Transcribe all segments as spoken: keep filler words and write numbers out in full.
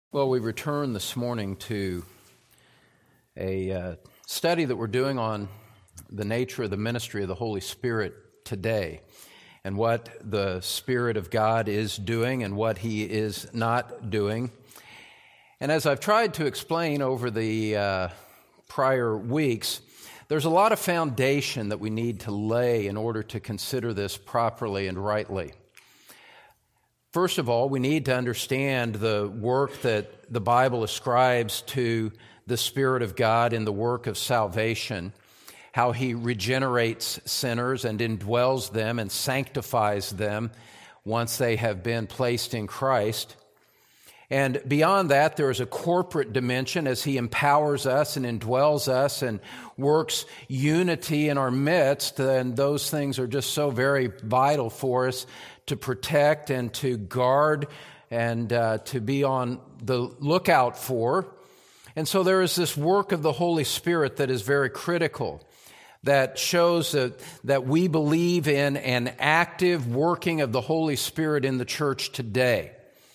Well, we return this morning to a uh, study that we're doing on the nature of the ministry of the Holy Spirit today and what the Spirit of God is doing and what He is not doing. And as I've tried to explain over the uh, prior weeks, there's a lot of foundation that we need to lay in order to consider this properly and rightly. First of all, we need to understand the work that the Bible ascribes to the Spirit of God in the work of salvation, how He regenerates sinners and indwells them and sanctifies them once they have been placed in Christ. And beyond that, there is a corporate dimension as He empowers us and indwells us and works unity in our midst, and those things are just so very vital for us to protect and to guard and uh, to be on the lookout for. And so there is this work of the Holy Spirit that is very critical, that shows that, that we believe in an active working of the Holy Spirit in the church today.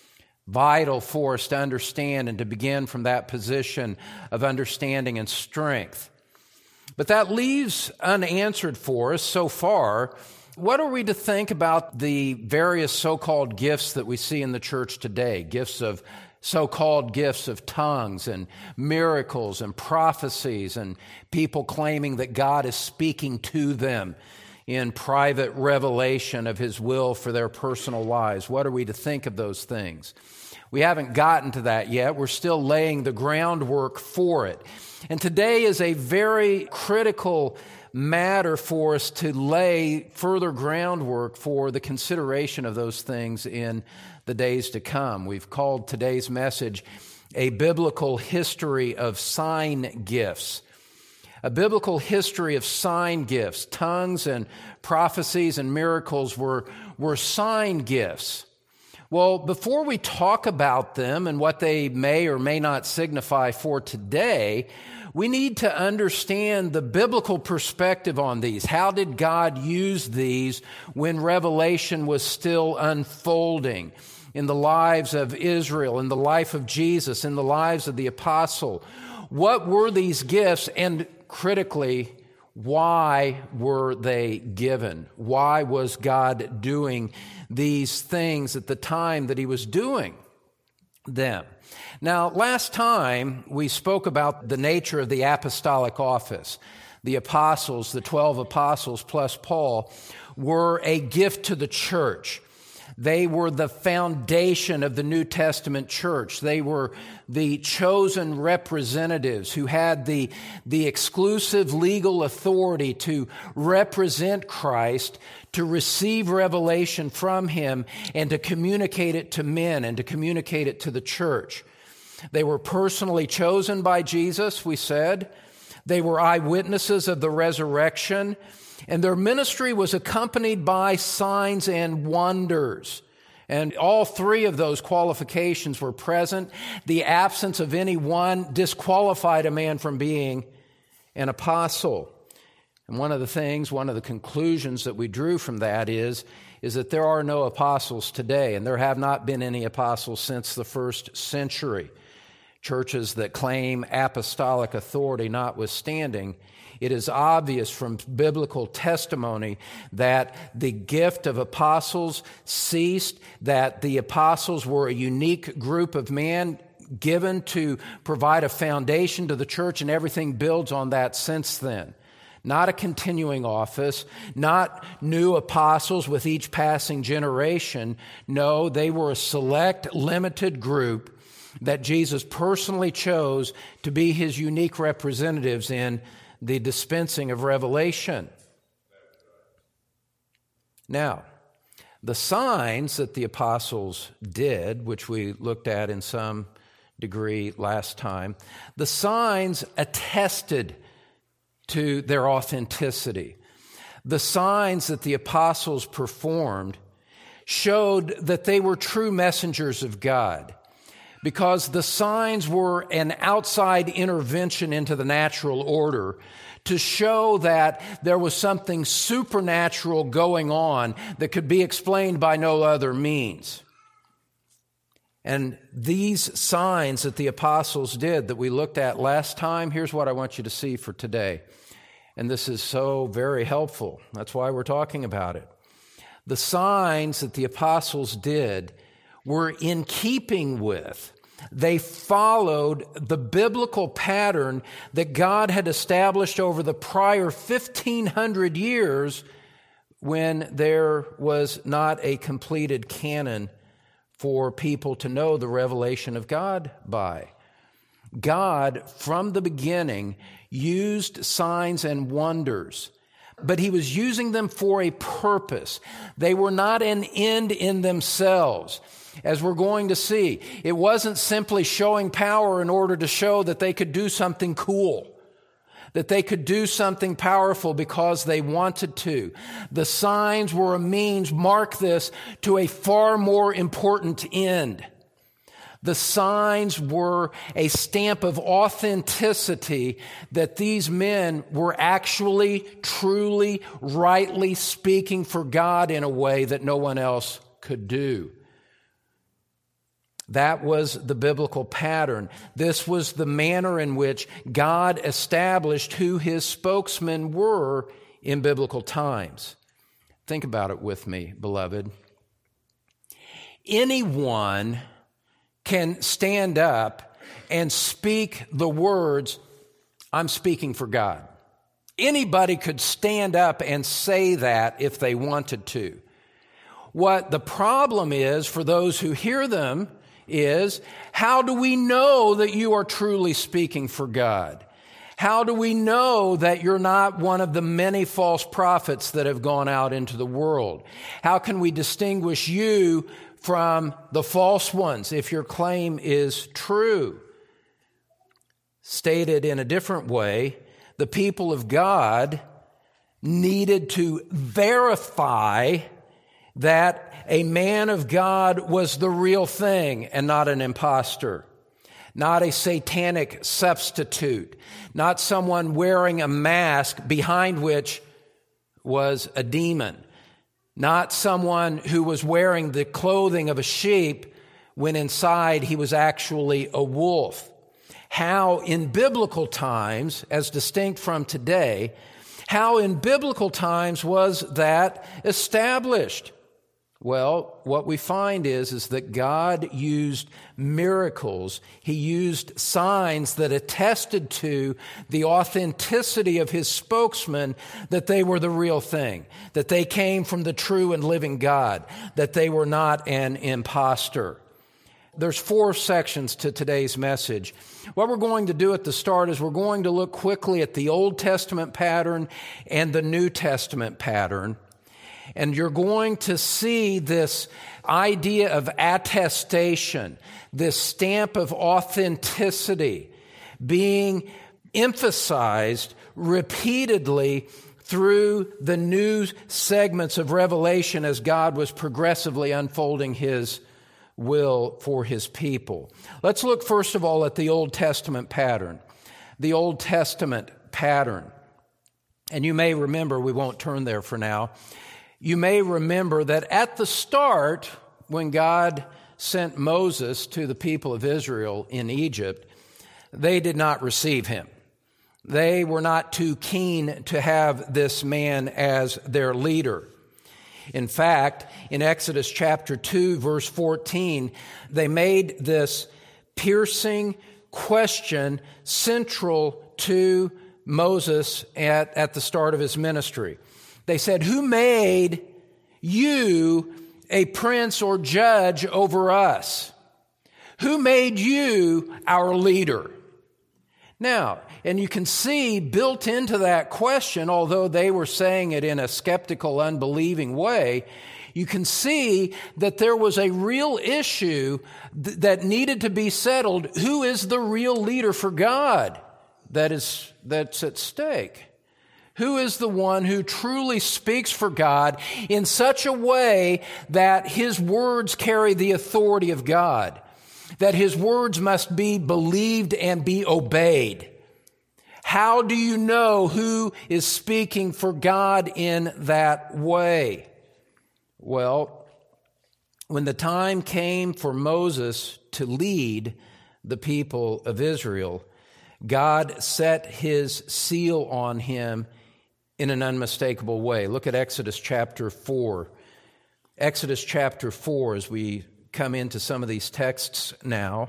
Vital for us to understand and to begin from that position of understanding and strength. But that leaves unanswered for us so far. What are we to think about the various so-called gifts that we see in the church today? Gifts of so-called gifts of tongues and miracles and prophecies and people claiming that God is speaking to them in private revelation of His will for their personal lives. What are we to think of those things? We haven't gotten to that yet. We're still laying the groundwork for it. And today is a very critical matter for us to lay further groundwork for the consideration of those things in the days to come. We've called today's message a biblical history of sign gifts. A biblical history of sign gifts. Tongues and prophecies and miracles were, were sign gifts. Well, before we talk about them and what they may or may not signify for today, we need to understand the biblical perspective on these. How did God use these when revelation was still unfolding in the lives of Israel, in the life of Jesus, in the lives of the apostle? What were these gifts, and critically, why were they given? Why was God doing these things at the time that He was doing them? Now, last time we spoke about the nature of the apostolic office. The apostles, the twelve apostles plus Paul, were a gift to the church. They were the foundation of the New Testament church. They were the chosen representatives who had the, the exclusive legal authority to represent Christ, to receive revelation from Him, and to communicate it to men and to communicate it to the church. They were personally chosen by Jesus, we said. They were eyewitnesses of the resurrection. And their ministry was accompanied by signs and wonders. And all three of those qualifications were present. The absence of any one disqualified a man from being an apostle. And one of the things, one of the conclusions that we drew from that is, is that there are no apostles today, and there have not been any apostles since the first century. Churches that claim apostolic authority notwithstanding, it is obvious from biblical testimony that the gift of apostles ceased, that the apostles were a unique group of men given to provide a foundation to the church, and everything builds on that since then. Not a continuing office, not new apostles with each passing generation. No, they were a select, limited group that Jesus personally chose to be His unique representatives in the dispensing of revelation. Now, the signs that the apostles did, which we looked at in some degree last time, the signs attested to their authenticity. The signs that the apostles performed showed that they were true messengers of God, because the signs were an outside intervention into the natural order to show that there was something supernatural going on that could be explained by no other means. And these signs that the apostles did that we looked at last time, here's what I want you to see for today. And this is so very helpful. That's why we're talking about it. The signs that the apostles did were in keeping with, they followed the biblical pattern that God had established over the prior fifteen hundred years when there was not a completed canon for people to know the revelation of God by. God, from the beginning, used signs and wonders, but He was using them for a purpose. They were not an end in themselves. As we're going to see, it wasn't simply showing power in order to show that they could do something cool, that they could do something powerful because they wanted to. The signs were a means, mark this, to a far more important end. The signs were a stamp of authenticity that these men were actually, truly, rightly speaking for God in a way that no one else could do. That was the biblical pattern. This was the manner in which God established who His spokesmen were in biblical times. Think about it with me, beloved. Anyone can stand up and speak the words, "I'm speaking for God." Anybody could stand up and say that if they wanted to. What the problem is for those who hear them is, how do we know that you are truly speaking for God? How do we know that you're not one of the many false prophets that have gone out into the world? How can we distinguish you from the false ones if your claim is true? Stated in a different way, the people of God needed to verify that a man of God was the real thing and not an imposter, not a satanic substitute, not someone wearing a mask behind which was a demon, not someone who was wearing the clothing of a sheep when inside he was actually a wolf. How in biblical times, as distinct from today, how in biblical times was that established? Well, what we find is, is that God used miracles. He used signs that attested to the authenticity of His spokesman, that they were the real thing, that they came from the true and living God, that they were not an imposter. There's four sections to today's message. What we're going to do at the start is we're going to look quickly at the Old Testament pattern and the New Testament pattern. And you're going to see this idea of attestation, this stamp of authenticity being emphasized repeatedly through the new segments of Revelation as God was progressively unfolding His will for His people. Let's look first of all at the Old Testament pattern. The Old Testament pattern. And you may remember, we won't turn there for now, you may remember that at the start, when God sent Moses to the people of Israel in Egypt, they did not receive him. They were not too keen to have this man as their leader. In fact, in Exodus chapter two, verse fourteen, they made this piercing question central to Moses at, at the start of his ministry. They said, "Who made you a prince or judge over us? Who made you our leader?" Now, and you can see built into that question, although they were saying it in a skeptical, unbelieving way, you can see that there was a real issue th- that needed to be settled. Who is the real leader for God that is, that's at stake? Who is the one who truly speaks for God in such a way that his words carry the authority of God, that his words must be believed and be obeyed? How do you know who is speaking for God in that way? Well, when the time came for Moses to lead the people of Israel, God set his seal on him in an unmistakable way. Look at Exodus chapter four. Exodus chapter four, as we come into some of these texts now.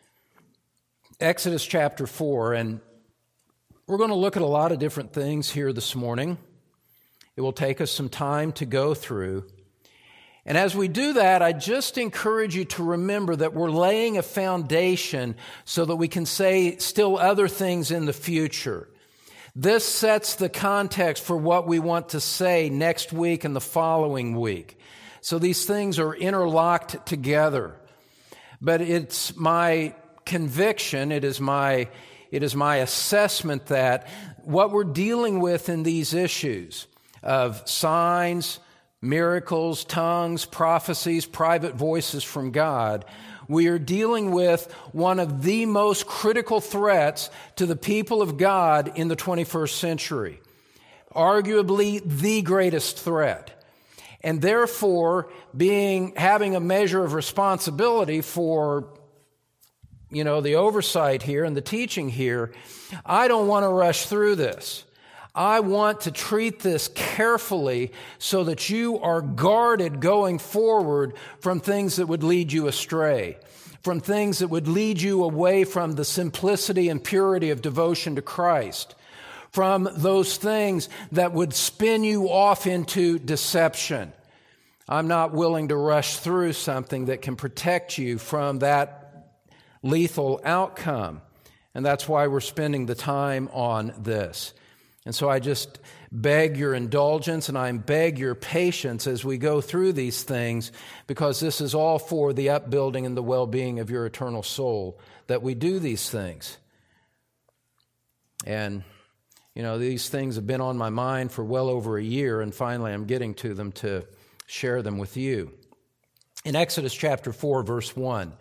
Exodus chapter four, and we're going to look at a lot of different things here this morning. It will take us some time to go through. And as we do that, I just encourage you to remember that we're laying a foundation so that we can say still other things in the future. This sets the context for what we want to say next week and the following week. So these things are interlocked together. But it's my conviction, it is my, it is my assessment that what we're dealing with in these issues of signs, miracles, tongues, prophecies, private voices from God, we are dealing with one of the most critical threats to the people of God in the twenty-first century. Arguably the greatest threat. And therefore, being, having a measure of responsibility for, you know, the oversight here and the teaching here, I don't want to rush through this. I want to treat this carefully so that you are guarded going forward from things that would lead you astray, from things that would lead you away from the simplicity and purity of devotion to Christ, from those things that would spin you off into deception. I'm not willing to rush through something that can protect you from that lethal outcome. And that's why we're spending the time on this. And so I just beg your indulgence and I beg your patience as we go through these things, because this is all for the upbuilding and the well-being of your eternal soul, that we do these things. And, you know, these things have been on my mind for well over a year, and finally I'm getting to them to share them with you. In Exodus chapter four, verse one,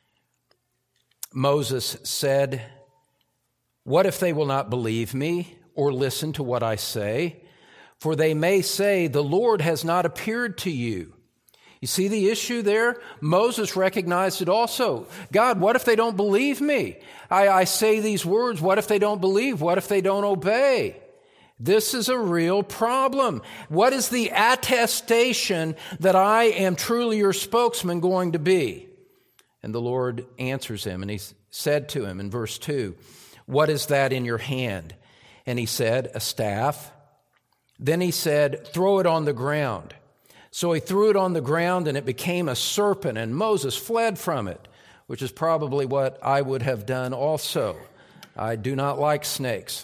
Moses said, "What if they will not believe me or listen to what I say? For they may say, 'The Lord has not appeared to you.'" You see the issue there? Moses recognized it also. God, what if they don't believe me? I, I say these words. What if they don't believe? What if they don't obey? This is a real problem. What is the attestation that I am truly your spokesman going to be? And the Lord answers him, and he said to him in verse two, "What is that in your hand?" And he said, "A staff." Then he said, "Throw it on the ground." So he threw it on the ground, and it became a serpent, and Moses fled from it, which is probably what I would have done also. I do not like snakes.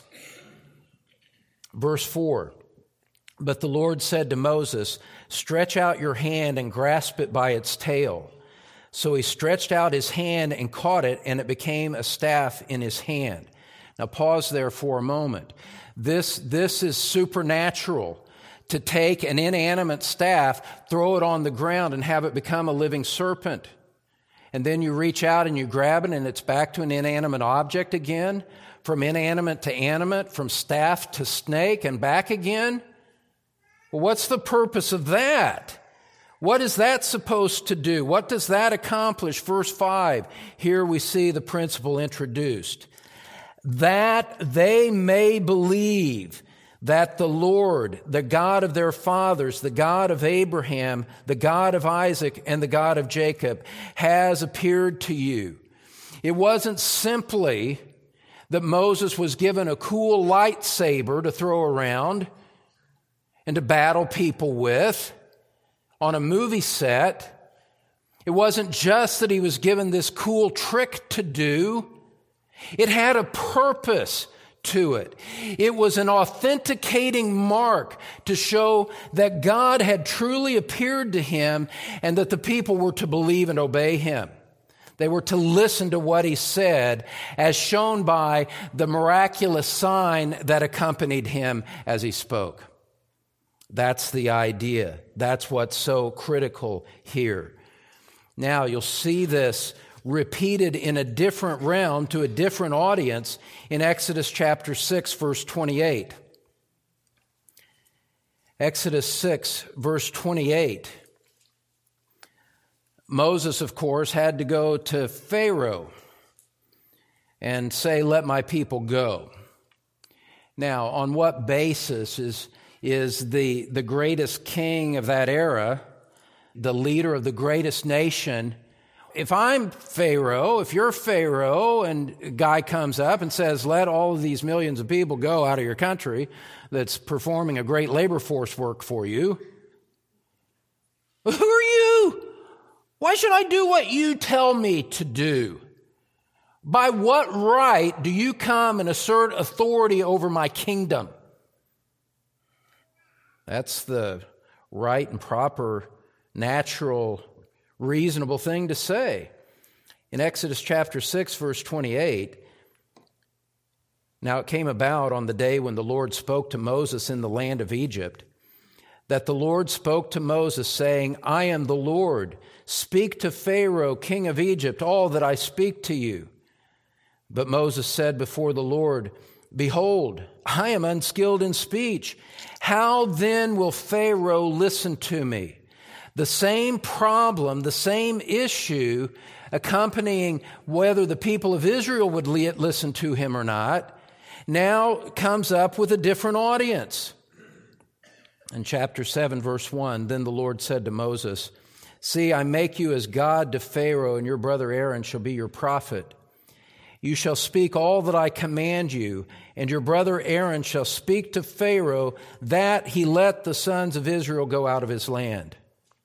Verse four, "But the Lord said to Moses, 'Stretch out your hand and grasp it by its tail.' So he stretched out his hand and caught it, and it became a staff in his hand." Now pause there for a moment. This, this is supernatural, to take an inanimate staff, throw it on the ground, and have it become a living serpent. And then you reach out and you grab it, and it's back to an inanimate object again, from inanimate to animate, from staff to snake, and back again. Well, what's the purpose of that? What is that supposed to do? What does that accomplish? Verse five, here we see the principle introduced. "That they may believe that the Lord, the God of their fathers, the God of Abraham, the God of Isaac, and the God of Jacob, has appeared to you." It wasn't simply that Moses was given a cool lightsaber to throw around and to battle people with on a movie set. It wasn't just that he was given this cool trick to do. It had a purpose to it. It was an authenticating mark to show that God had truly appeared to him and that the people were to believe and obey him. They were to listen to what he said, as shown by the miraculous sign that accompanied him as he spoke. That's the idea. That's what's so critical here. Now, you'll see this repeated in a different realm to a different audience in Exodus chapter six, verse twenty-eight. Exodus six, verse twenty-eight. Moses, of course, had to go to Pharaoh and say, let my people go. Now, on what basis is, is the, the greatest king of that era, the leader of the greatest nation? If I'm Pharaoh, if you're Pharaoh, and a guy comes up and says, let all of these millions of people go out of your country that's performing a great labor force work for you, who are you? Why should I do what you tell me to do? By what right do you come and assert authority over my kingdom? That's the right and proper, natural, reasonable thing to say. In Exodus chapter six, verse twenty-eight, now it came about on the day when the Lord spoke to Moses in the land of Egypt, that the Lord spoke to Moses, saying, I am the Lord. Speak to Pharaoh, king of Egypt, all that I speak to you. But Moses said before the Lord, behold, I am unskilled in speech. How then will Pharaoh listen to me? The same problem, the same issue accompanying whether the people of Israel would listen to him or not, now comes up with a different audience. In chapter seven, verse one, then the Lord said to Moses, see, I make you as God to Pharaoh, and your brother Aaron shall be your prophet. You shall speak all that I command you, and your brother Aaron shall speak to Pharaoh, that he let the sons of Israel go out of his land.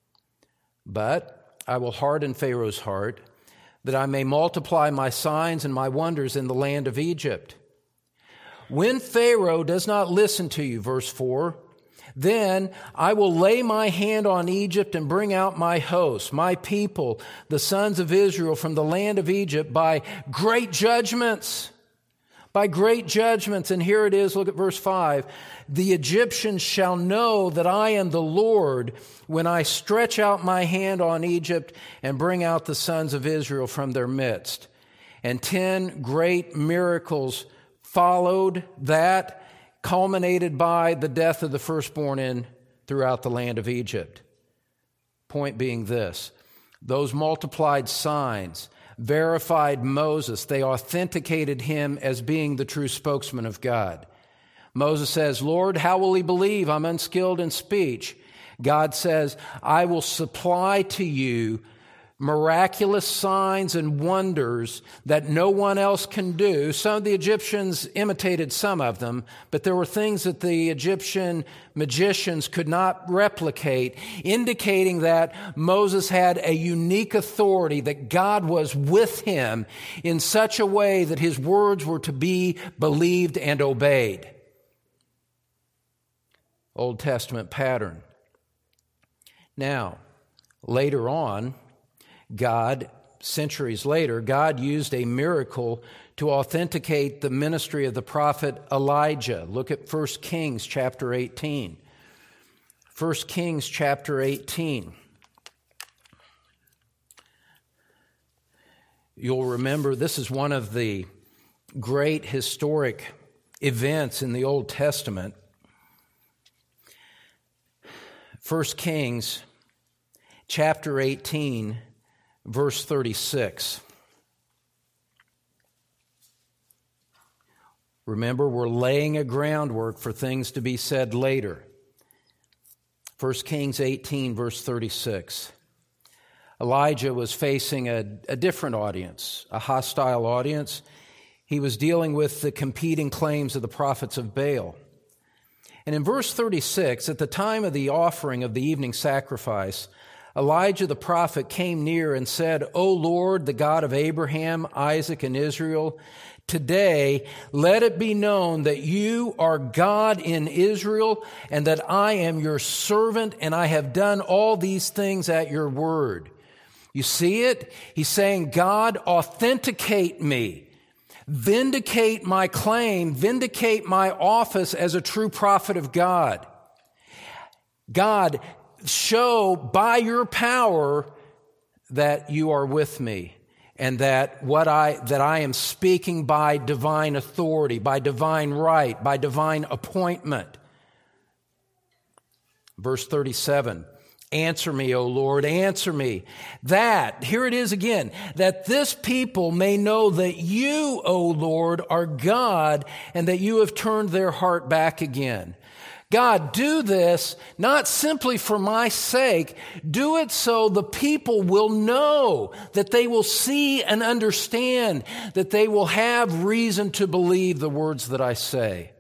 But I will harden Pharaoh's heart, that I may multiply my signs and my wonders in the land of Egypt. When Pharaoh does not listen to you, verse four, then I will lay my hand on Egypt and bring out my host, my people, the sons of Israel, from the land of Egypt by great judgments. By great judgments. And here it is, look at verse five. The Egyptians shall know that I am the Lord when I stretch out my hand on Egypt and bring out the sons of Israel from their midst. And ten great miracles followed that, culminated by the death of the firstborn in throughout the land of Egypt. Point being this, those multiplied signs verified Moses. They authenticated him as being the true spokesman of God. Moses says, Lord, how will he believe? I'm unskilled in speech. God says, I will supply to you miraculous signs and wonders that no one else can do. Some of the Egyptians imitated some of them, but there were things that the Egyptian magicians could not replicate, indicating that Moses had a unique authority, that God was with him in such a way that his words were to be believed and obeyed. Old Testament pattern. Now, later on, God, centuries later, God used a miracle to authenticate the ministry of the prophet Elijah. Look at First Kings chapter eighteen. First Kings chapter eighteen. You'll remember this is one of the great historic events in the Old Testament. First Kings chapter eighteen. Verse thirty-six. Remember, we're laying a groundwork for things to be said later. First Kings eighteen, verse thirty-six. Elijah was facing a, a different audience, a hostile audience. He was dealing with the competing claims of the prophets of Baal. And in verse thirty-six, at the time of the offering of the evening sacrifice, Elijah the prophet came near and said, O Lord, the God of Abraham, Isaac, and Israel, today let it be known that you are God in Israel, and that I am your servant, and I have done all these things at your word. You see it? He's saying, God, authenticate me. Vindicate my claim. Vindicate my office as a true prophet of God. God, show by your power that you are with me, and that what I that I am speaking by divine authority, by divine right, by divine appointment. Verse thirty-seven, Answer me, O Lord, answer me. That, here it is again, that this people may know that you, O Lord, are God, and that you have turned their heart back again. God, do this not simply for my sake. Do it so the people will know, that they will see and understand, that they will have reason to believe the words that I say.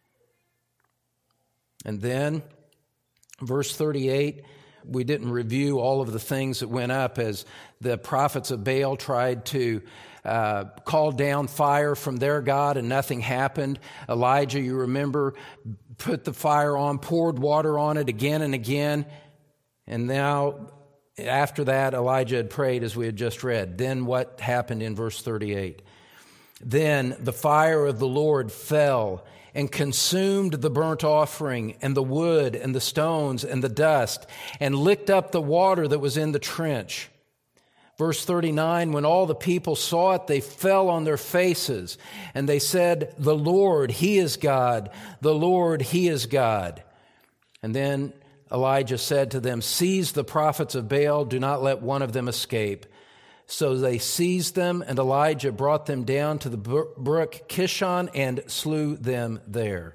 And then, verse thirty-eight, we didn't review all of the things that went up as the prophets of Baal tried to uh, call down fire from their God and nothing happened. Elijah, you remember, put the fire on, poured water on it again and again. And now, after that, Elijah had prayed as we had just read. Then what happened in verse thirty-eight? Then the fire of the Lord fell and consumed the burnt offering and the wood and the stones and the dust and licked up the water that was in the trench. Verse thirty-nine, when all the people saw it, they fell on their faces and they said, the Lord, He is God. The Lord, He is God. And then Elijah said to them, seize the prophets of Baal. Do not let one of them escape. So they seized them, and Elijah brought them down to the brook Kishon and slew them there.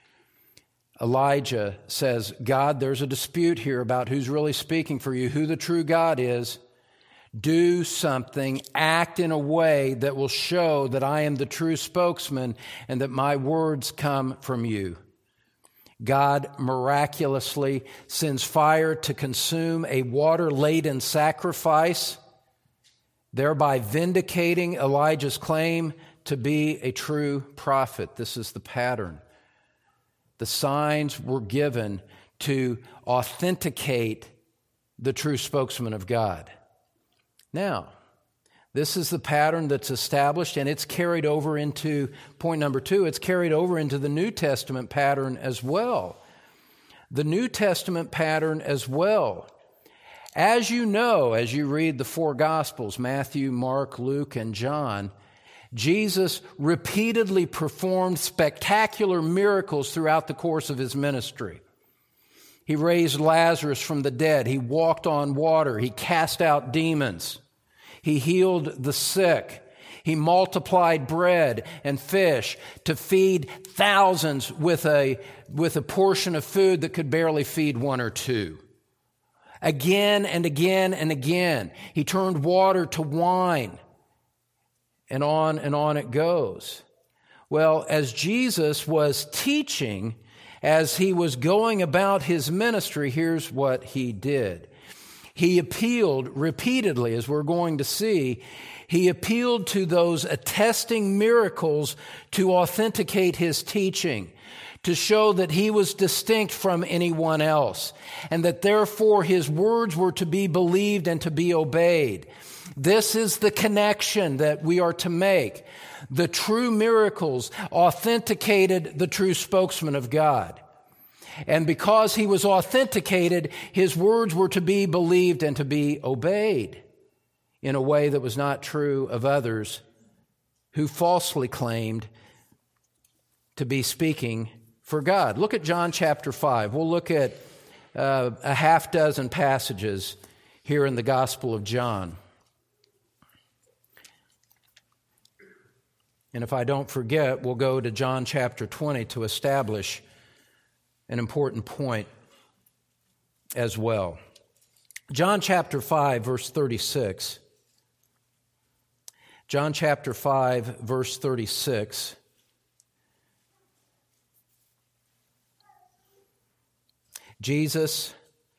Elijah says, God, there's a dispute here about who's really speaking for you, who the true God is. Do something, act in a way that will show that I am the true spokesman and that my words come from you. God miraculously sends fire to consume a water-laden sacrifice, thereby vindicating Elijah's claim to be a true prophet. This is the pattern. The signs were given to authenticate the true spokesman of God. Now, this is the pattern that's established, and it's carried over into point number two. It's carried over into the New Testament pattern as well. The New Testament pattern as well. As you know, as you read the four Gospels, Matthew, Mark, Luke, and John, Jesus repeatedly performed spectacular miracles throughout the course of his ministry. He raised Lazarus from the dead. He walked on water. He cast out demons. He healed the sick. He multiplied bread and fish to feed thousands with a, with a portion of food that could barely feed one or two. Again and again and again, he turned water to wine, and on and on it goes. Well, as Jesus was teaching, as he was going about his ministry, here's what he did. He appealed repeatedly, as we're going to see, he appealed to those attesting miracles to authenticate his teaching, to show that he was distinct from anyone else, and that therefore his words were to be believed and to be obeyed. This is the connection that we are to make. The true miracles authenticated the true spokesman of God. And because he was authenticated, his words were to be believed and to be obeyed in a way that was not true of others who falsely claimed to be speaking for God. Look at John chapter five. We'll look at uh, a half dozen passages here in the Gospel of John. And if I don't forget, we'll go to John chapter twenty to establish an important point as well. John chapter five, verse thirty-six. John chapter five, verse thirty-six. Jesus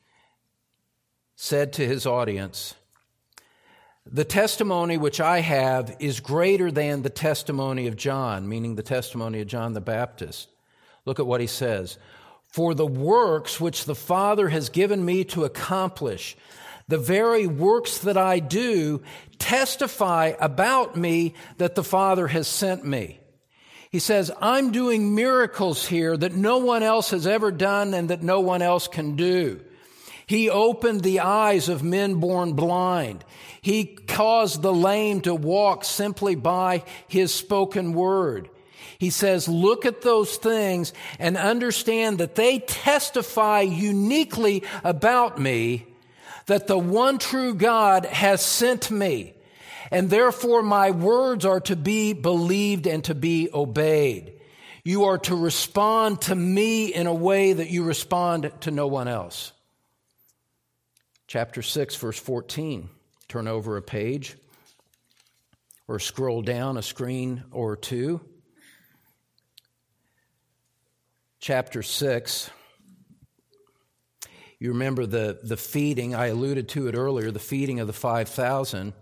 said to his audience, "The testimony which I have is greater than the testimony of John," meaning the testimony of John the Baptist. Look at what he says. "For the works which the Father has given me to accomplish, the very works that I do, testify about me that the Father has sent me." He says, I'm doing miracles here that no one else has ever done and that no one else can do. He opened the eyes of men born blind. He caused the lame to walk simply by his spoken word. He says, look at those things and understand that they testify uniquely about me, that the one true God has sent me, and therefore my words are to be believed and to be obeyed. You are to respond to me in a way that you respond to no one else. Chapter six, verse fourteen. Turn over a page or scroll down a screen or two. Chapter six. You remember the, the feeding. I alluded to it earlier, the feeding of the five thousand.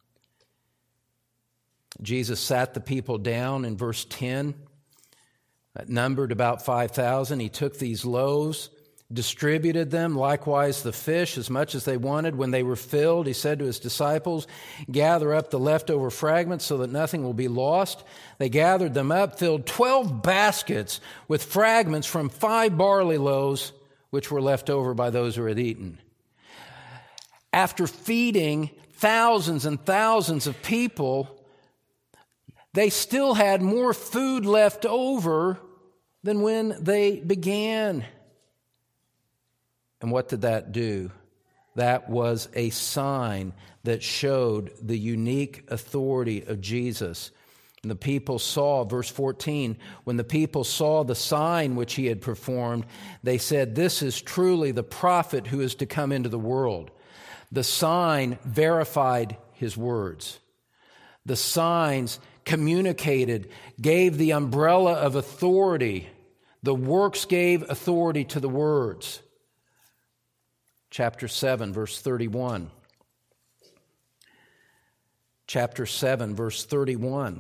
Jesus sat the people down in verse ten. That numbered about five thousand. He took these loaves, distributed them, likewise the fish, as much as they wanted. When they were filled, he said to his disciples, gather up the leftover fragments so that nothing will be lost. They gathered them up, filled twelve baskets with fragments from five barley loaves, which were left over by those who had eaten. After feeding thousands and thousands of people, they still had more food left over than when they began. And what did that do? That was a sign that showed the unique authority of Jesus. And the people saw, verse fourteen, when the people saw the sign which he had performed, they said, this is truly the prophet who is to come into the world. The sign verified his words. The signs communicated, gave the umbrella of authority. The works gave authority to the words. Chapter seven, verse thirty-one. Chapter seven, verse thirty-one.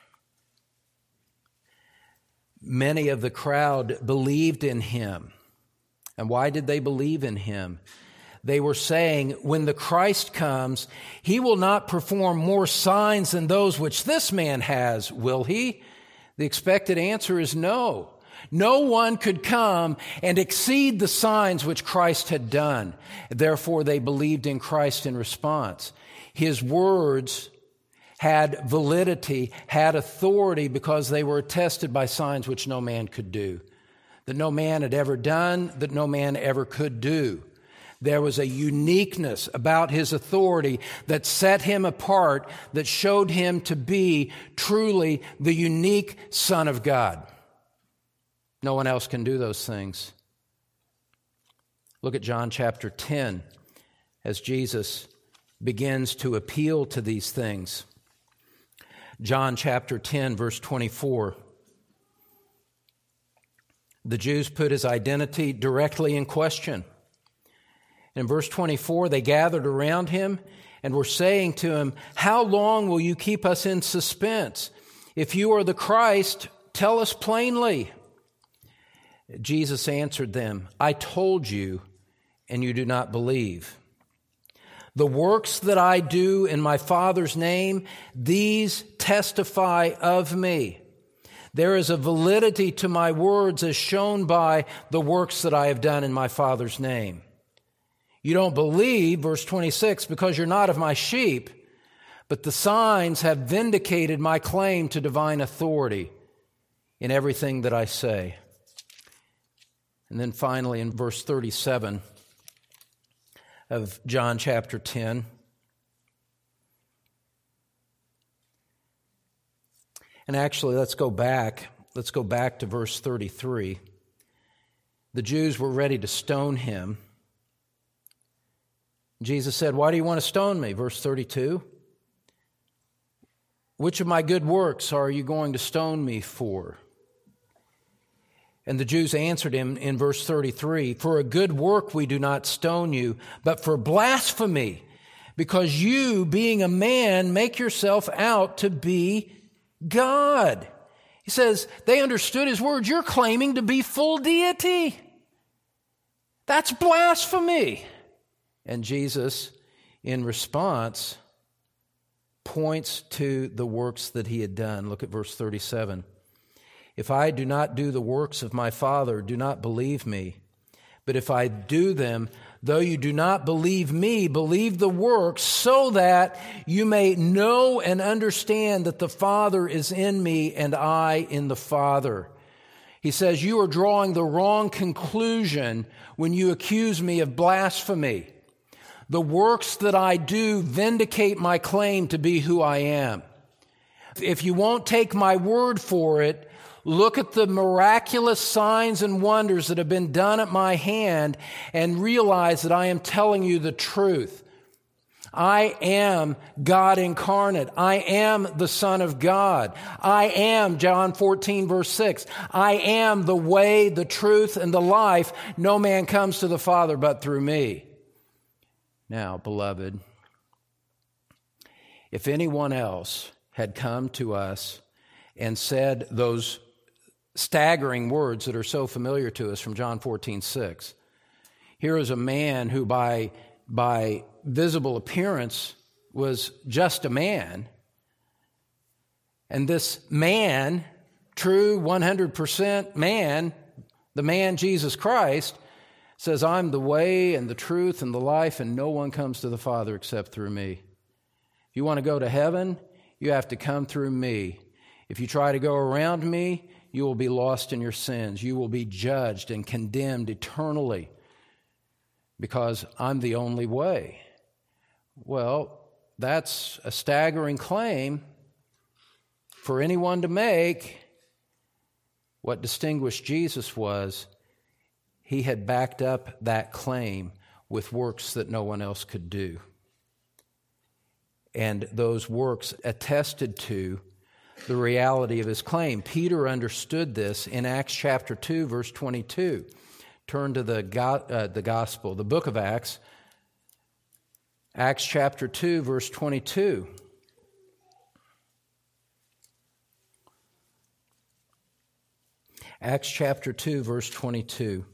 Many of the crowd believed in him. And why did they believe in him? They were saying, when the Christ comes, he will not perform more signs than those which this man has, will he? The expected answer is no. No one could come and exceed the signs which Christ had done. Therefore, they believed in Christ in response. His words had validity, had authority, because they were attested by signs which no man could do, that no man had ever done, that no man ever could do. There was a uniqueness about his authority that set him apart, that showed him to be truly the unique Son of God. No one else can do those things. Look at John chapter ten as Jesus begins to appeal to these things. John chapter ten, verse twenty-four. The Jews put his identity directly in question. In verse twenty-four, they gathered around him and were saying to him, how long will you keep us in suspense? If you are the Christ, tell us plainly. Jesus answered them, I told you, and you do not believe. The works that I do in my Father's name, these testify of me. There is a validity to my words as shown by the works that I have done in my Father's name. You don't believe, verse twenty-six, because you're not of my sheep, but the signs have vindicated my claim to divine authority in everything that I say. And then finally in verse thirty-seven of John chapter ten, and actually let's go back, let's go back to verse thirty-three. The Jews were ready to stone him. Jesus said, why do you want to stone me? Verse thirty-two. Which of my good works are you going to stone me for? And the Jews answered him in verse thirty-three, for a good work we do not stone you, but for blasphemy, because you, being a man, make yourself out to be God. He says, they understood his words. You're claiming to be full deity. That's blasphemy. And Jesus, in response, points to the works that he had done. Look at verse thirty-seven. If I do not do the works of my Father, do not believe me. But if I do them, Though you do not believe me, believe the works, so that you may know and understand that the Father is in me and I in the Father. He says, you are drawing the wrong conclusion when you accuse me of blasphemy. The works that I do vindicate my claim to be who I am. If you won't take my word for it, look at the miraculous signs and wonders that have been done at my hand and realize that I am telling you the truth. I am God incarnate. I am the Son of God. I am, John fourteen, verse six, I am the way, the truth, and the life. No man comes to the Father but through me. Now, beloved, if anyone else had come to us and said those staggering words that are so familiar to us from John fourteen six. Here is a man who by, by visible appearance was just a man. And this man, true one hundred percent man, the man Jesus Christ, says, I'm the way and the truth and the life, and no one comes to the Father except through me. If you want to go to heaven, you have to come through me. If you try to go around me, you will be lost in your sins. You will be judged and condemned eternally because I'm the only way. Well, that's a staggering claim for anyone to make. What distinguished Jesus was, he had backed up that claim with works that no one else could do. And those works attested to the reality of his claim. Peter understood this in Acts chapter two, verse twenty-two. Turn to the, go- uh, the gospel, the book of Acts. Acts chapter two, verse twenty-two. Acts chapter two, verse twenty-two.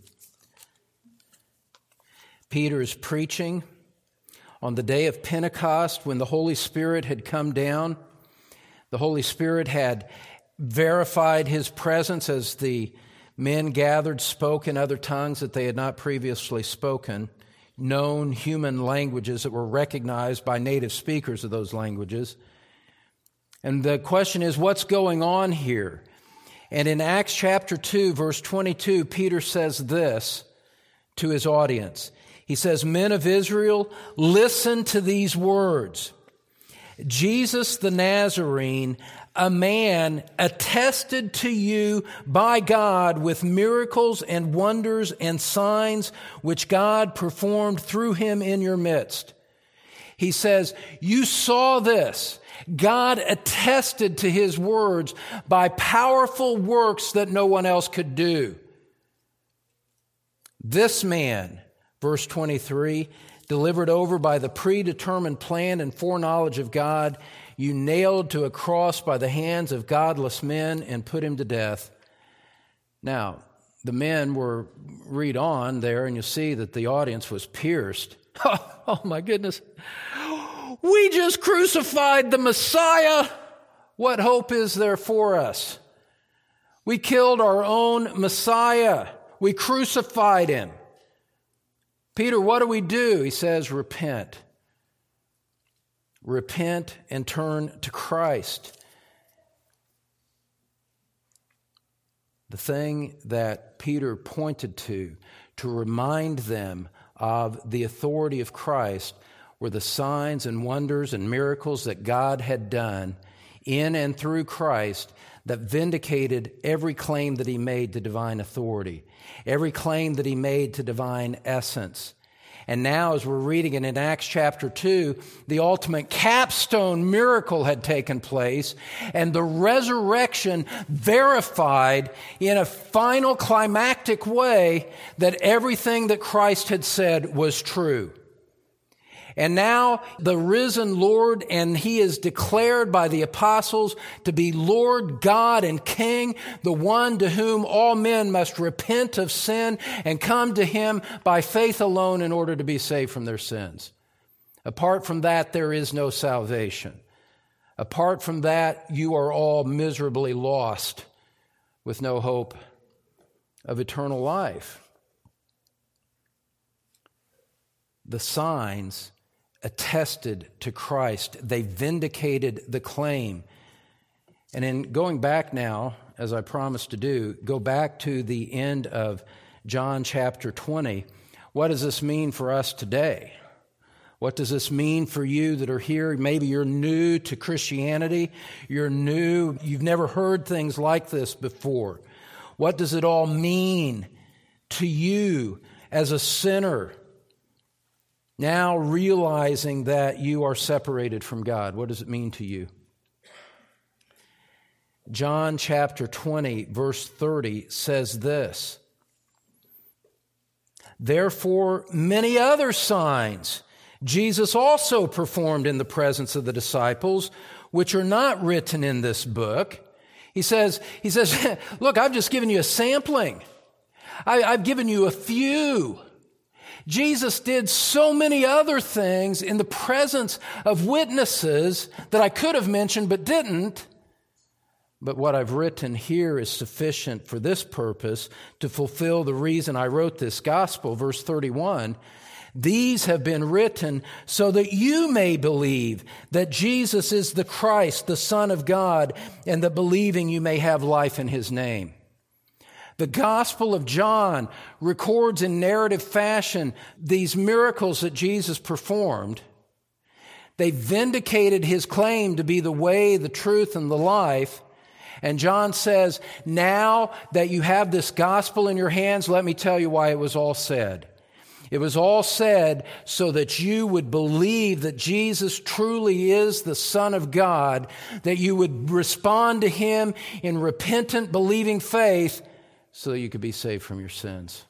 Peter is preaching on the day of Pentecost when the Holy Spirit had come down. The Holy Spirit had verified his presence as the men gathered, spoke in other tongues that they had not previously spoken, known human languages that were recognized by native speakers of those languages. And the question is, what's going on here? And in Acts chapter two, verse twenty-two, Peter says this to his audience. He says, men of Israel, listen to these words. Jesus the Nazarene, a man attested to you by God with miracles and wonders and signs which God performed through him in your midst. He says, you saw this. God attested to his words by powerful works that no one else could do. This man, verse twenty-three, delivered over by the predetermined plan and foreknowledge of God, you nailed to a cross by the hands of godless men and put him to death. Now, the men were, read on there, and you see that the audience was pierced. Oh, my goodness. We just crucified the Messiah. What hope is there for us? We killed our own Messiah. We crucified him. Peter, what do we do? He says, repent. Repent and turn to Christ. The thing that Peter pointed to, to remind them of the authority of Christ, were the signs and wonders and miracles that God had done in and through Christ that vindicated every claim that he made to divine authority, every claim that he made to divine essence. And now, as we're reading it in Acts chapter two, the ultimate capstone miracle had taken place, and the resurrection verified in a final climactic way that everything that Christ had said was true. And now the risen Lord, and he is declared by the apostles to be Lord, God, and King, the one to whom all men must repent of sin and come to him by faith alone in order to be saved from their sins. Apart from that, there is no salvation. Apart from that, you are all miserably lost with no hope of eternal life. The signs attested to Christ. They vindicated the claim. And in going back now, as I promised to do, go back to the end of John chapter twenty. What does this mean for us today? What does this mean for you that are here? Maybe you're new to Christianity. You're new. You've never heard things like this before. What does it all mean to you as a sinner, now realizing that you are separated from God? What does it mean to you? John chapter twenty, verse thirty says this, "Therefore many other signs Jesus also performed in the presence of the disciples, which are not written in this book." He says, he says, look, I've just given you a sampling. I, I've given you a few. Jesus did so many other things in the presence of witnesses that I could have mentioned but didn't. But what I've written here is sufficient for this purpose to fulfill the reason I wrote this gospel. Verse thirty-one, "These have been written so that you may believe that Jesus is the Christ, the Son of God, and that believing you may have life in His name." The Gospel of John records in narrative fashion these miracles that Jesus performed. They vindicated His claim to be the way, the truth, and the life. And John says, now that you have this gospel in your hands, let me tell you why it was all said. It was all said so that you would believe that Jesus truly is the Son of God, that you would respond to Him in repentant, believing faith so that you could be saved from your sins.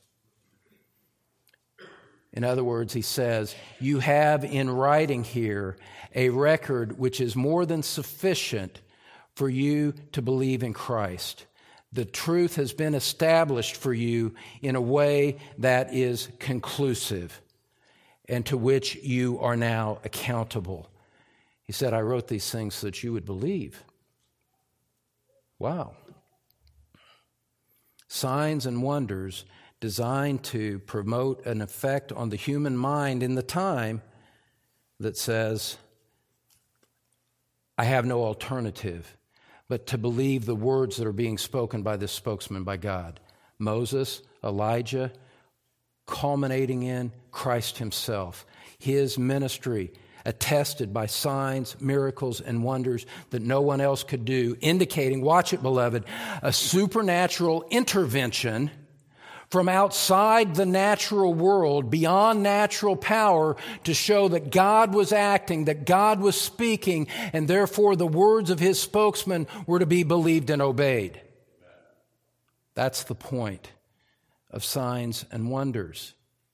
In other words, he says, you have in writing here a record which is more than sufficient for you to believe in Christ. The truth has been established for you in a way that is conclusive and to which you are now accountable. He said, I wrote these things so that you would believe. Wow. Signs and wonders designed to promote an effect on the human mind in the time that says, I have no alternative but to believe the words that are being spoken by this spokesman by God. Moses, Elijah, culminating in Christ Himself. His ministry attested by signs, miracles, and wonders that no one else could do, indicating, watch it, beloved, a supernatural intervention from outside the natural world, beyond natural power, to show that God was acting, that God was speaking, and therefore the words of His spokesman were to be believed and obeyed. That's the point of signs and wonders.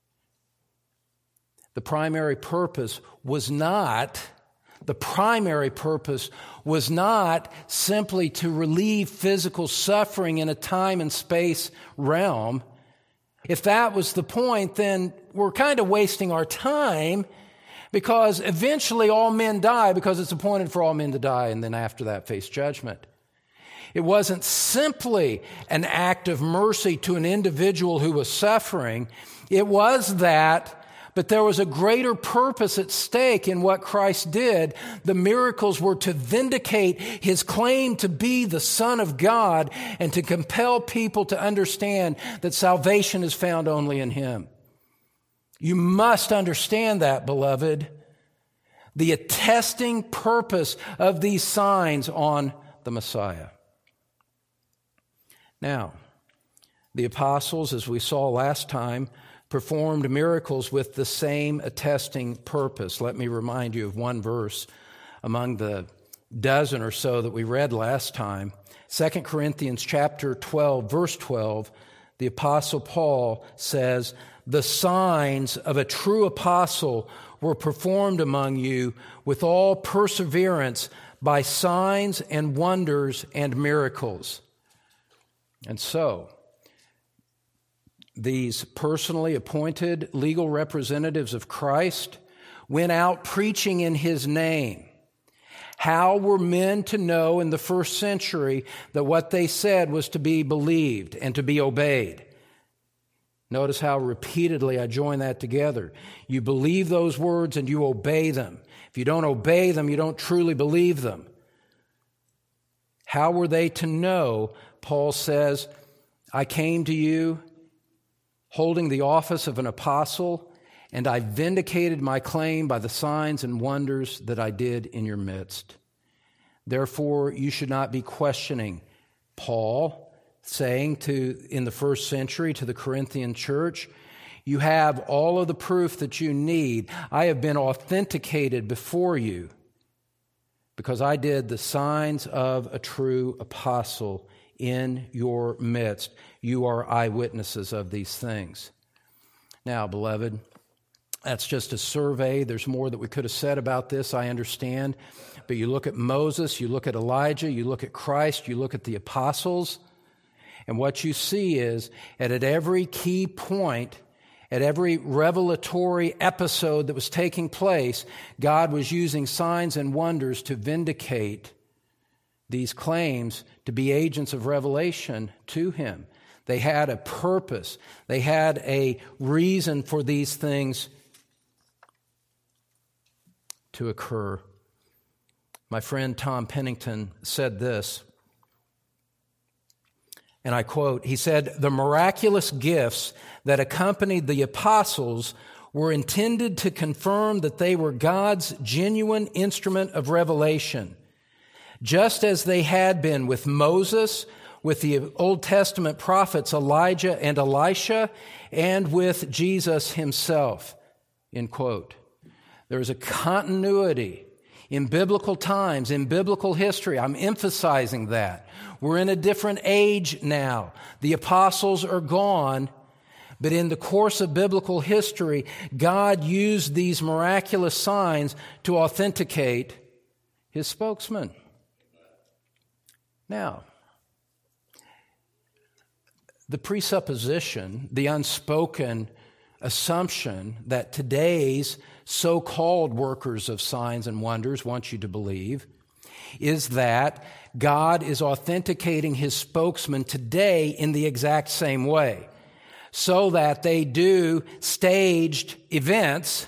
The primary purpose was not, the primary purpose was not simply to relieve physical suffering in a time and space realm. If that was the point, then we're kind of wasting our time, because eventually all men die, because it's appointed for all men to die and then after that face judgment. It wasn't simply an act of mercy to an individual who was suffering. It was that, but there was a greater purpose at stake in what Christ did. The miracles were to vindicate His claim to be the Son of God and to compel people to understand that salvation is found only in Him. You must understand that, beloved. The attesting purpose of these signs on the Messiah. Now, the apostles, as we saw last time, performed miracles with the same attesting purpose. Let me remind you of one verse among the dozen or so that we read last time. Second Corinthians chapter twelve, verse twelve, the Apostle Paul says, "The signs of a true apostle were performed among you with all perseverance by signs and wonders and miracles." And so, these personally appointed legal representatives of Christ went out preaching in His name. How were men to know in the first century that what they said was to be believed and to be obeyed? Notice how repeatedly I join that together. You believe those words and you obey them. If you don't obey them, you don't truly believe them. How were they to know? Paul says, I came to you holding the office of an apostle, and I vindicated my claim by the signs and wonders that I did in your midst. Therefore, you should not be questioning. Paul saying to in the first century to the Corinthian church, you have all of the proof that you need. I have been authenticated before you because I did the signs of a true apostle in your midst. You are eyewitnesses of these things. Now, beloved, that's just a survey. There's more that we could have said about this, I understand. But you look at Moses, you look at Elijah, you look at Christ, you look at the apostles, and what you see is that at every key point, at every revelatory episode that was taking place, God was using signs and wonders to vindicate these claims to be agents of revelation to him. They had a purpose. They had a reason for these things to occur. My friend Tom Pennington said this, and I quote, he said, the miraculous gifts that accompanied the apostles were intended to confirm that they were God's genuine instrument of revelation, just as they had been with Moses, with the Old Testament prophets Elijah and Elisha, and with Jesus himself, end quote. There is a continuity in biblical times, in biblical history. I'm emphasizing that. We're in a different age now. The apostles are gone, but in the course of biblical history, God used these miraculous signs to authenticate his spokesman. Now, the presupposition, the unspoken assumption that today's so-called workers of signs and wonders want you to believe is that God is authenticating his spokesman today in the exact same way, so that they do staged events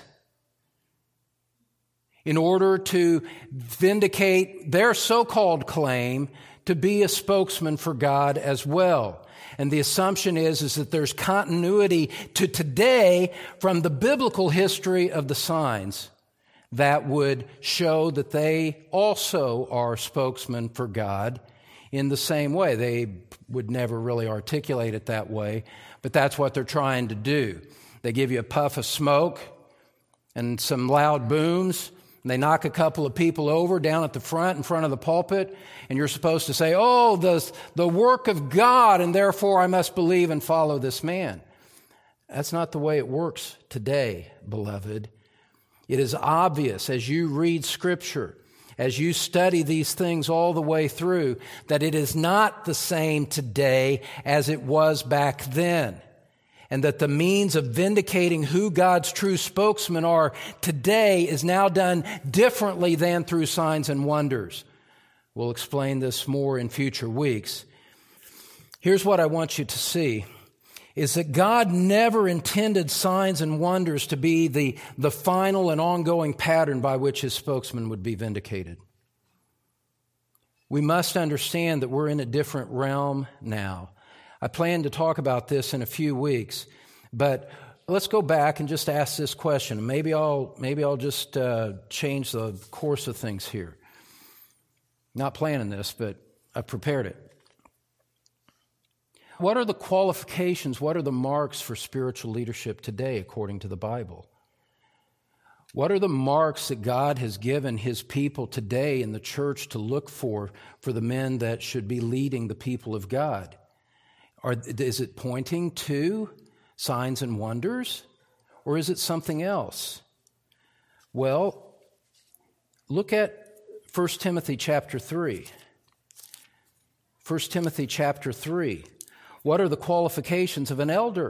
in order to vindicate their so-called claim to be a spokesman for God as well. And the assumption is, is that there's continuity to today from the biblical history of the signs that would show that they also are spokesmen for God in the same way. They would never really articulate it that way, but that's what they're trying to do. They give you a puff of smoke and some loud booms, and they knock a couple of people over down at the front, in front of the pulpit, and you're supposed to say, oh, the, the work of God, and therefore I must believe and follow this man. That's not the way it works today, beloved. It is obvious as you read Scripture, as you study these things all the way through, that it is not the same today as it was back then. And that the means of vindicating who God's true spokesmen are today is now done differently than through signs and wonders. We'll explain this more in future weeks. Here's what I want you to see, is that God never intended signs and wonders to be the, the final and ongoing pattern by which his spokesman would be vindicated. We must understand that we're in a different realm now. I plan to talk about this in a few weeks, but let's go back and just ask this question. Maybe I'll maybe I'll just uh, change the course of things here. Not planning this, but I've prepared it. What are the qualifications, what are the marks for spiritual leadership today according to the Bible? What are the marks that God has given his people today in the church to look for for the men that should be leading the people of God? Or is it pointing to signs and wonders, or is it something else? Well, look at First Timothy chapter three. First Timothy chapter three. What are the qualifications of an elder?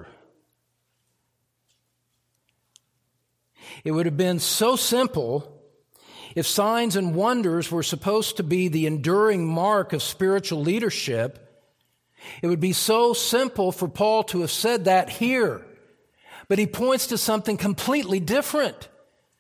It would have been so simple if signs and wonders were supposed to be the enduring mark of spiritual leadership. It would be so simple for Paul to have said that here. But he points to something completely different.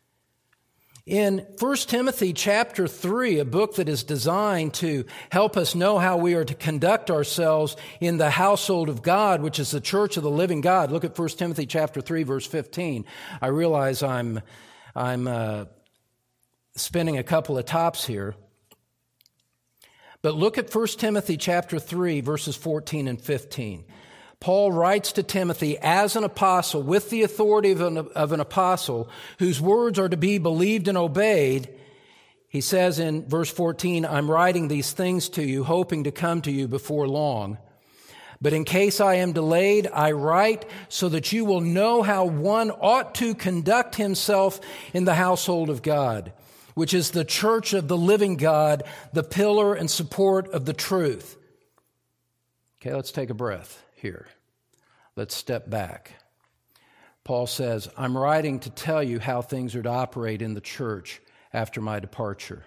In First Timothy chapter three, a book that is designed to help us know how we are to conduct ourselves in the household of God, which is the church of the living God. Look at First Timothy chapter three, verse fifteen. I realize I'm, I'm uh, spinning a couple of tops here. But look at First Timothy chapter three, verses fourteen and fifteen. Paul writes to Timothy as an apostle, with the authority of an, of an apostle, whose words are to be believed and obeyed. He says in verse fourteen, I'm writing these things to you, hoping to come to you before long. But in case I am delayed, I write so that you will know how one ought to conduct himself in the household of God, which is the church of the living God, the pillar and support of the truth. Okay, let's take a breath here. Let's step back. Paul says, I'm writing to tell you how things are to operate in the church after my departure.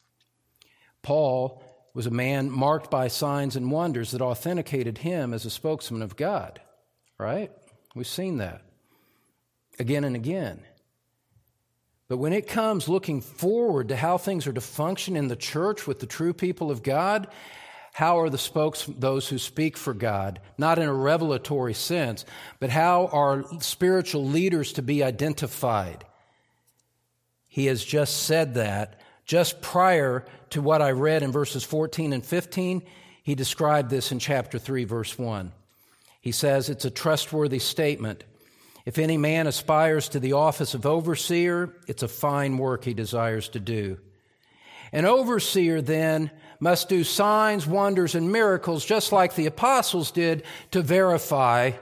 Paul was a man marked by signs and wonders that authenticated him as a spokesman of God, right? We've seen that again and again. But when it comes looking forward to how things are to function in the church with the true people of God, how are the spokes, those who speak for God, not in a revelatory sense, but how are spiritual leaders to be identified? He has just said that. Just prior to what I read in verses fourteen and fifteen, he described this in chapter three, verse one. He says it's a trustworthy statement. If any man aspires to the office of overseer, it's a fine work he desires to do. An overseer, then, must do signs, wonders, and miracles, just like the apostles did, to verify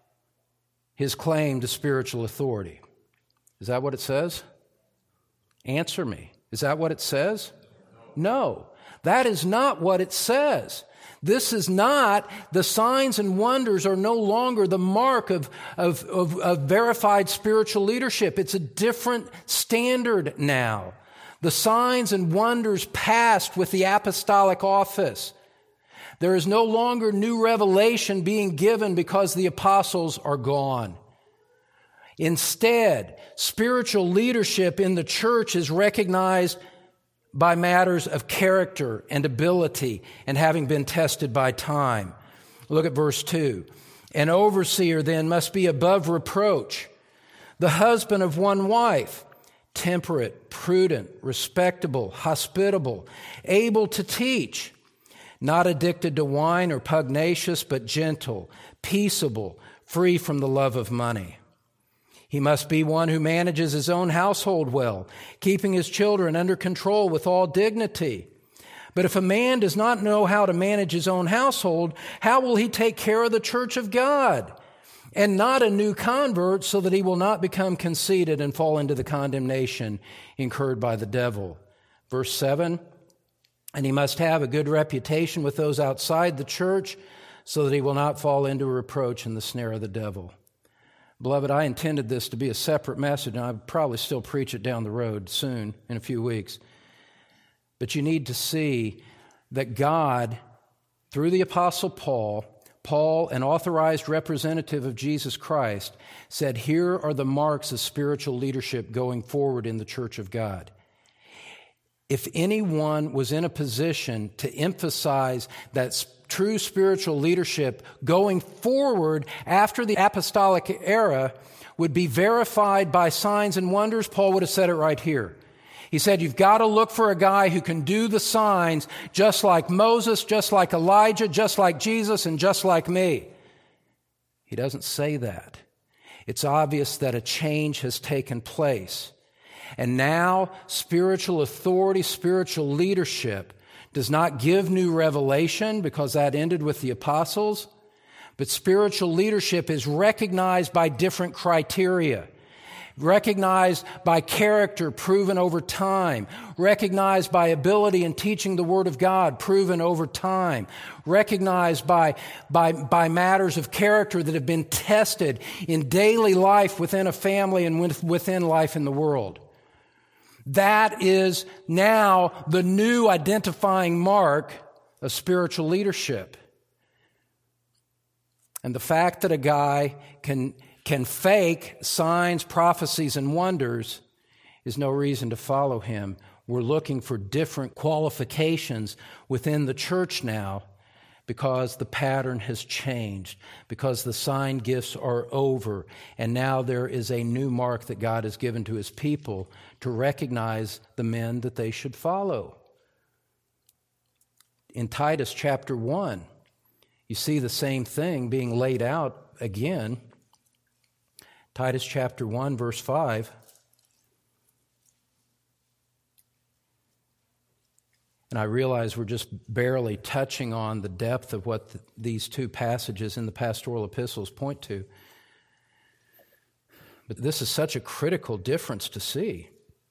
his claim to spiritual authority. Is that what it says? Answer me. Is that what it says? No, that is not what it says. This is not, the signs and wonders are no longer the mark of, of, of, of verified spiritual leadership. It's a different standard now. The signs and wonders passed with the apostolic office. There is no longer new revelation being given because the apostles are gone. Instead, spiritual leadership in the church is recognized by matters of character and ability and having been tested by time. Look at verse two. An overseer then must be above reproach, the husband of one wife, temperate, prudent, respectable, hospitable, able to teach, not addicted to wine or pugnacious, but gentle, peaceable, free from the love of money. He must be one who manages his own household well, keeping his children under control with all dignity. But if a man does not know how to manage his own household, how will he take care of the church of God? And not a new convert, so that he will not become conceited and fall into the condemnation incurred by the devil. Verse seven, and he must have a good reputation with those outside the church, so that he will not fall into reproach in the snare of the devil. Beloved, I intended this to be a separate message, and I'll probably still preach it down the road soon, in a few weeks. But you need to see that God, through the Apostle Paul, Paul, an authorized representative of Jesus Christ, said, here are the marks of spiritual leadership going forward in the church of God. If anyone was in a position to emphasize that true spiritual leadership going forward after the apostolic era would be verified by signs and wonders, Paul would have said it right here. He said, you've got to look for a guy who can do the signs just like Moses, just like Elijah, just like Jesus, and just like me. He doesn't say that. It's obvious that a change has taken place. And now spiritual authority, spiritual leadership does not give new revelation, because that ended with the apostles, but spiritual leadership is recognized by different criteria. Recognized by character proven over time, recognized by ability in teaching the Word of God proven over time, recognized by, by, by matters of character that have been tested in daily life within a family and within life in the world. That is now the new identifying mark of spiritual leadership. And the fact that a guy can, can fake signs, prophecies, and wonders is no reason to follow him. We're looking for different qualifications within the church now because the pattern has changed, because the sign gifts are over, and now there is a new mark that God has given to his people to recognize the men that they should follow. In Titus chapter one, you see the same thing being laid out again. Titus chapter one, verse five. And I realize we're just barely touching on the depth of what the, these two passages in the pastoral epistles point to. But this is such a critical difference to see.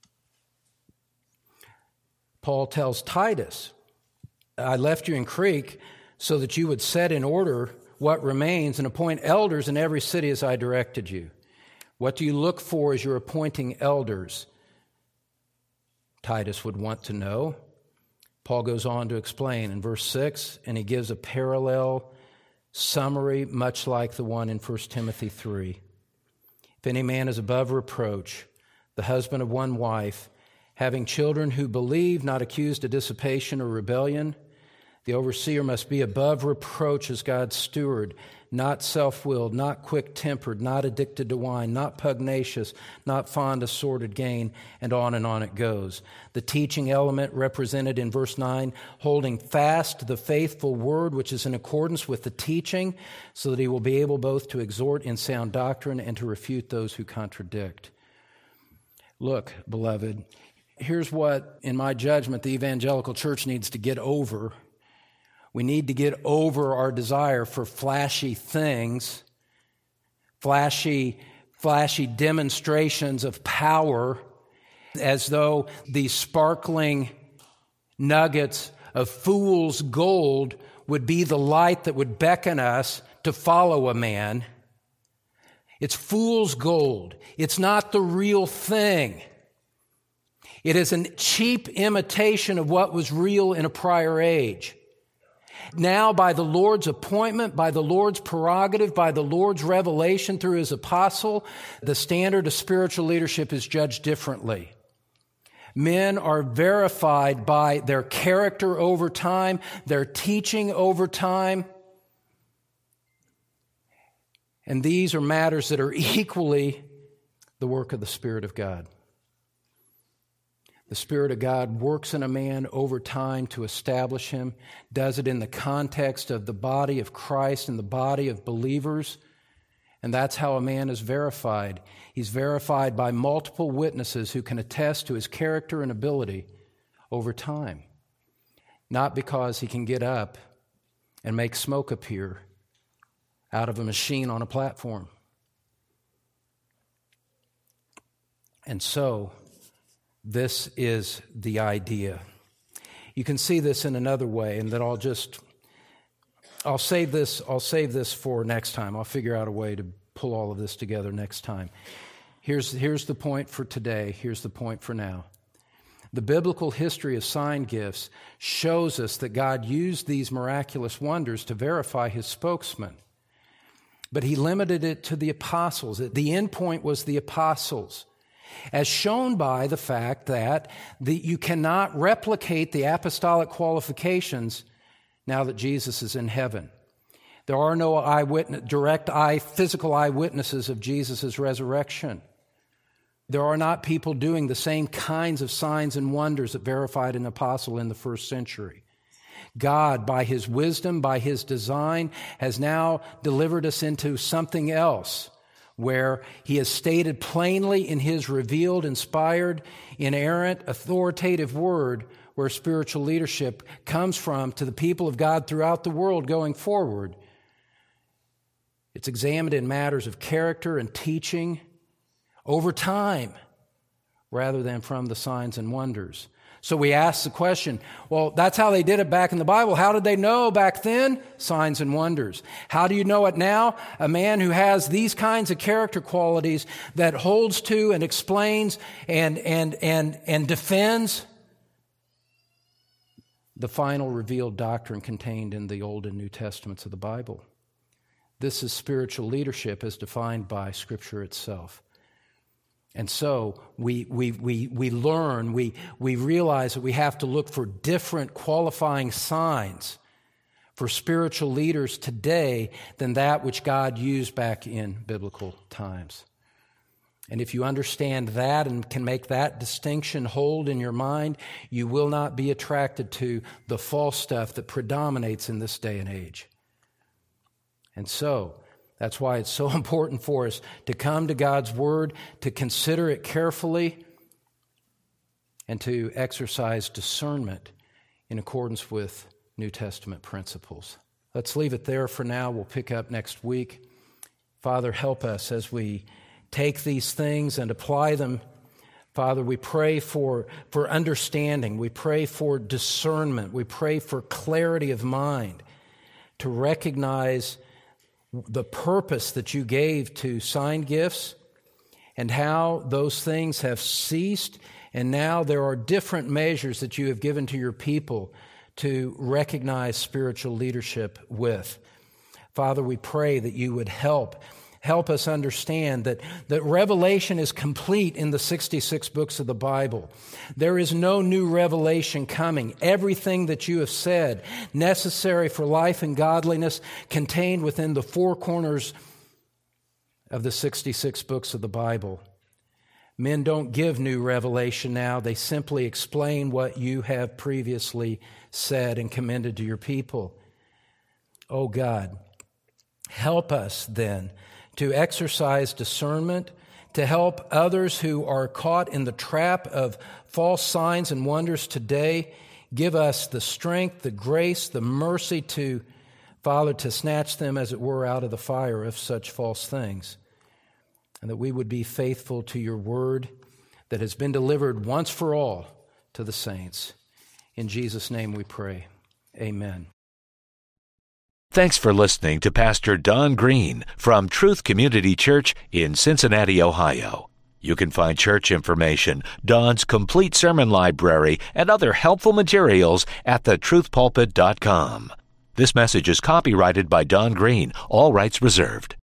Paul tells Titus, I left you in Crete so that you would set in order what remains and appoint elders in every city as I directed you. What do you look for as you're appointing elders? Titus would want to know. Paul goes on to explain in verse six, and he gives a parallel summary much like the one in First Timothy three. If any man is above reproach, the husband of one wife, having children who believe, not accused of dissipation or rebellion, the overseer must be above reproach as God's steward, not self-willed, not quick-tempered, not addicted to wine, not pugnacious, not fond of sordid gain, and on and on it goes. The teaching element represented in verse nine, holding fast to the faithful word which is in accordance with the teaching, so that he will be able both to exhort in sound doctrine and to refute those who contradict. Look, beloved, here's what, in my judgment, the evangelical church needs to get over. We need to get over our desire for flashy things, flashy, flashy demonstrations of power, as though these sparkling nuggets of fool's gold would be the light that would beckon us to follow a man. It's fool's gold. It's not the real thing. It is a cheap imitation of what was real in a prior age. Now, by the Lord's appointment, by the Lord's prerogative, by the Lord's revelation through his apostle, the standard of spiritual leadership is judged differently. Men are verified by their character over time, their teaching over time. And these are matters that are equally the work of the Spirit of God. The Spirit of God works in a man over time to establish him, does it in the context of the body of Christ and the body of believers, and that's how a man is verified. He's verified by multiple witnesses who can attest to his character and ability over time, not because he can get up and make smoke appear out of a machine on a platform. And so, this is the idea. You can see this in another way, and that I'll just, I'll save this, I'll save this for next time. I'll figure out a way to pull all of this together next time. Here's, here's the point for today. Here's the point for now. The biblical history of sign gifts shows us that God used these miraculous wonders to verify his spokesman. But he limited it to the apostles. The end point was the apostles, as shown by the fact that the, you cannot replicate the apostolic qualifications now that Jesus is in heaven. There are no eyewitness, direct eye, physical eyewitnesses of Jesus' resurrection. There are not people doing the same kinds of signs and wonders that verified an apostle in the first century. God, by his wisdom, by his design, has now delivered us into something else, where he has stated plainly in his revealed, inspired, inerrant, authoritative word where spiritual leadership comes from to the people of God throughout the world going forward. It's examined in matters of character and teaching over time rather than from the signs and wonders. So we ask the question, well, that's how they did it back in the Bible. How did they know back then? Signs and wonders. How do you know it now? A man who has these kinds of character qualities that holds to and explains and, and, and, and defends the final revealed doctrine contained in the Old and New Testaments of the Bible. This is spiritual leadership as defined by Scripture itself. And so we we we we learn, we we realize that we have to look for different qualifying signs for spiritual leaders today than that which God used back in biblical times. And if you understand that and can make that distinction hold in your mind, you will not be attracted to the false stuff that predominates in this day and age. And so, that's why it's so important for us to come to God's Word, to consider it carefully, and to exercise discernment in accordance with New Testament principles. Let's leave it there for now. We'll pick up next week. Father, help us as we take these things and apply them. Father, we pray for, for understanding. We pray for discernment. We pray for clarity of mind to recognize the purpose that you gave to sign gifts and how those things have ceased, and now there are different measures that you have given to your people to recognize spiritual leadership with. Father, we pray that you would help Help us understand that, that revelation is complete in the sixty-six books of the Bible. There is no new revelation coming. Everything that you have said, necessary for life and godliness, contained within the four corners of the sixty-six books of the Bible. Men don't give new revelation now. They simply explain what you have previously said and commended to your people. Oh God, help us then to exercise discernment, to help others who are caught in the trap of false signs and wonders today. Give us the strength, the grace, the mercy to, Father, to snatch them, as it were, out of the fire of such false things. And that we would be faithful to your word that has been delivered once for all to the saints. In Jesus' name we pray. Amen. Thanks for listening to Pastor Don Green from Truth Community Church in Cincinnati, Ohio. You can find church information, Don's complete sermon library, and other helpful materials at the truth pulpit dot com. This message is copyrighted by Don Green, all rights reserved.